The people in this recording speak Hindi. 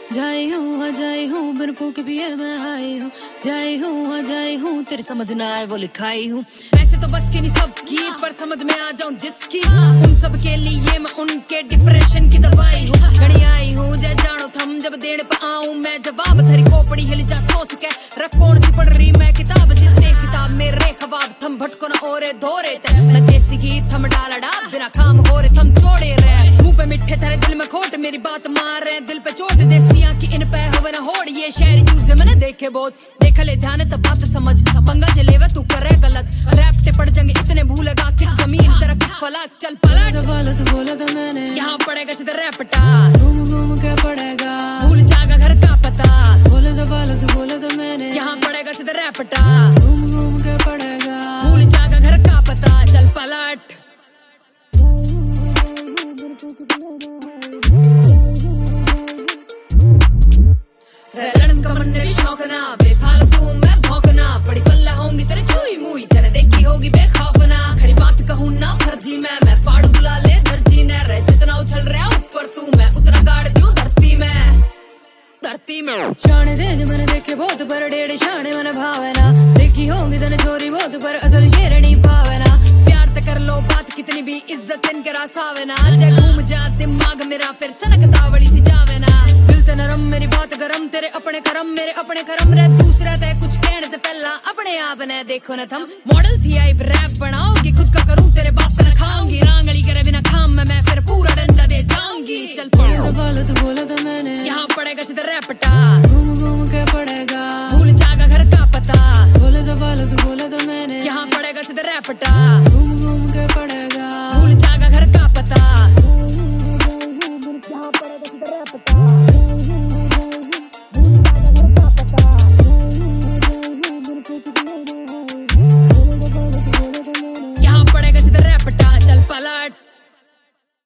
जाई हूँ बिन फूक पिए मैं आई हूँ, जाई हूँ तेरी समझ ना आए वो लिखाई हूँ। वैसे तो बस की नहीं सबकी, पर समझ में आ जाऊं जिसकी, उन सब के लिए मैं उनके डिप्रेशन की दवाई हूँ। घड़ी आई हूँ जय जानो थम, जब देने पे आऊं मैं जवाब, थरी खोपड़ी हिल जा सोच के रख कौन सी पढ़ रही मैं किताब, जितने किताब मेरे खबाब थम भटको न ओरे धोरे ते, मैं देसी घी थम डाला डाब बिना खाम हो रे थम छोड़े रहे, मुंह पे मिठे तेरे दिल में खोट, मेरी बात मार रहे दिल पे चोट, देसियां की इन पे होवे न होड़, ये शहरी चूजे मैंने देखे बहुत, देख ले ध्यान तब बात समझ, पंगा जे लेवे तू करे गलत, रैप टे पड़ जाएंगे इतने भूलेगा कि जमीन तेरा किस फलक, चल पलट बोला था मैंने, यहाँ पड़ेगा सीधा रैपटा, घूम के पड़ेगा, भूल जाएगा घर का पता, बोला था मैंने, यहाँ पड़ेगा सीधा रैपटा, घूम के पड़ेगा, भूल जाएगा घर का पता, चल पलट। लड़न का मन भी शौक ना, बेफालतू मैं भौंकना, बड़ी पल्ला होंगी तेरे चुई मुई, तेरे देखी होगी बेखौफना, खरी बात कहूँ ना फर्जी मैं पाड़ू बुला ले दर्जी ने, रह जितना उछल रहा ऊपर तू मैं उतना गाड़ दूं धरती में, शाने दे मैंने देखे बहुत पर डेढ़ शाने मैंने भावना, देखी होंगी तेने छोरी बहुत पर असल शेरनी पावना, प्यार ते कर लो बात कितनी भी इज्जत इनके रासावना, जय घूम जा दिमाग मेरा फिर सनकता वाली सी जावना, दिल ते नरम मेरी बात गरम, तेरे अपने करम मेरे अपने करम रे, दूसरा ते कुछ कहने ते पहला अपने आप ने देखो न थम, मॉडल थी आई रैप बनाओगी खुद का करूं तेरे बाप का खाऊंगी, रांगड़ी करे बिना खाम मैं फिर पूरा डंडा दे जाऊंगी, चल बोला था मैंने, यहाँ पड़ेगा सीधा रैपटा,